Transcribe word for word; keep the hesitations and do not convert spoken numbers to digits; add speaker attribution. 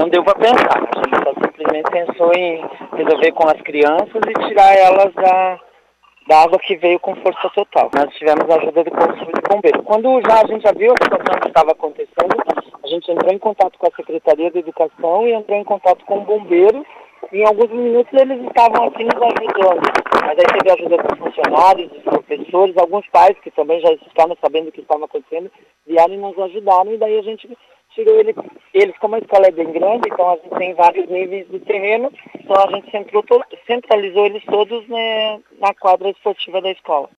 Speaker 1: deu para pensar. A gente só simplesmente pensou em resolver com as crianças e tirar elas da, da água que veio com força total. Nós tivemos a ajuda do Corpo de Bombeiros. Quando já a gente já viu a situação que estava acontecendo, a gente entrou em contato com a Secretaria de Educação e entrou em contato com o bombeiro. E em alguns minutos eles estavam aqui nos ajudando. Mas aí teve a ajuda dos funcionários, dos professores, alguns pais que também já estavam sabendo o que estava acontecendo, vieram e nos ajudaram, e daí a gente tirou ele, eles, como a escola é bem grande, então a gente tem vários níveis de terreno, então a gente centrou, centralizou eles todos, né, na quadra esportiva da escola.